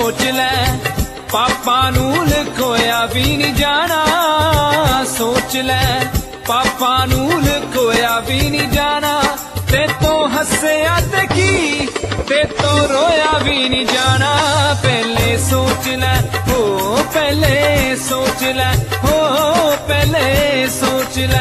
सोच ले पापा नू लकोया भी नहीं जाना। सोच ले पापा नू लकोया भी नहीं जाना। ते तो हसया ते की ते तो रोया भी नहीं जाना। पहले सोच ले हो पहले सोच ले हो पहले सोच ले।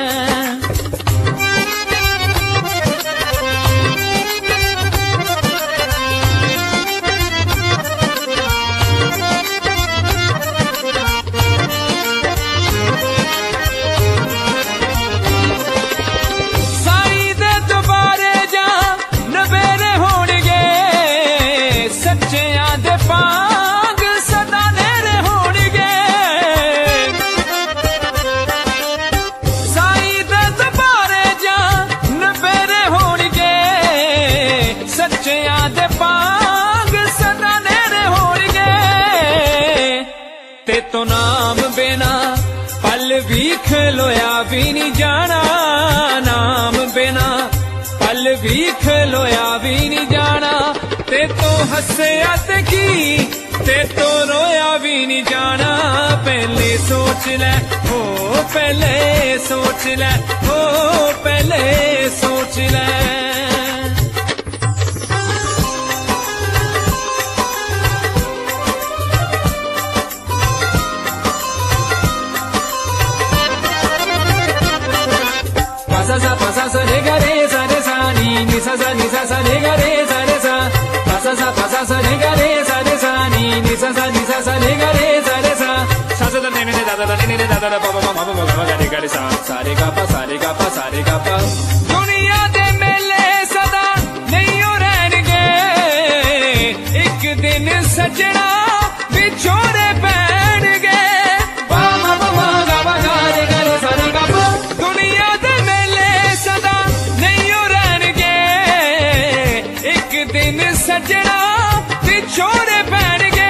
ते तो नाम बिना पल भी खलोया भी नहीं जाना। नाम बिना पल भी खलोया भी नहीं जाना। ते तो हसया ते की ते तो रोया भी नहीं जाना। पहले सोच ले हो पहले सोच ले हो पहले सोच ले। Pasa sa re ga re sa ni sa re ga re sa pasa sa re ga re sa ni sa re ga re sa sa da ne ne da da pa pa ma ma ga re sa re ga pa दुनिया दे मेले सदा नहीं हो रहणगे। एक दिन सजना विछोड़े पैणगे। सजना विछोड़े पैणगे।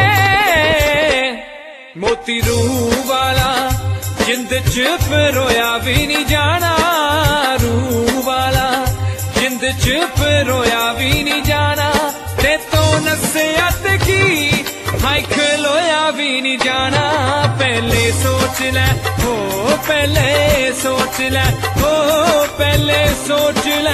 मोती रूह वाला जिंद च रोया भी नहीं जाना। रूह वाला जिंद च रोया भी नहीं जाना। ते तो नसीहत की हाय खलोया भी नहीं जाना। पहले सोच ले हो पहले सोच ले हो पहले सोच ले।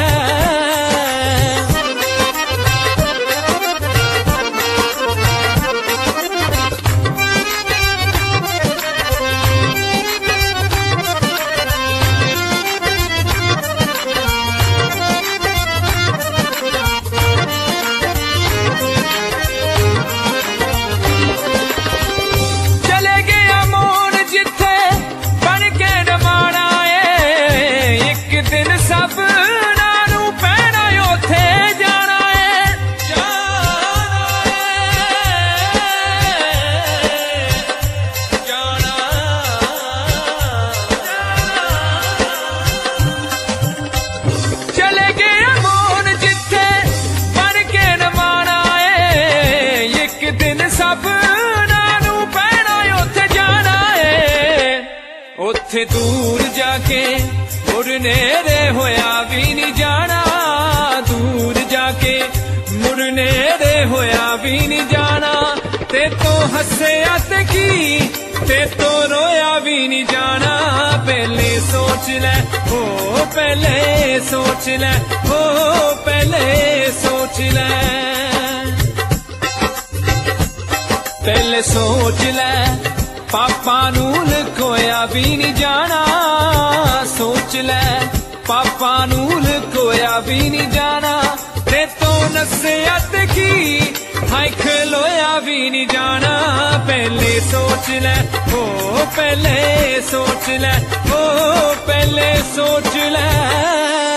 उथे दूर जाके मुड़ने रे होया भी नहीं जाना। दूर जाके मुड़ने रे होया भी नहीं जाना। ते तो हसया ते की ते तो रोया भी नहीं जाना। पहले सोच ले हो पहले सोच ले हो पहले सोच ले। पहले सोच ले पापा नू लकोया भी नहीं जाना। सोच ले पापा नू लकोया भी नहीं जाना। ते तो नसीहत की हाय खलोया भी नहीं जाना। पहले सोच ले हो पहले सोच ले हो पहले सोच ले।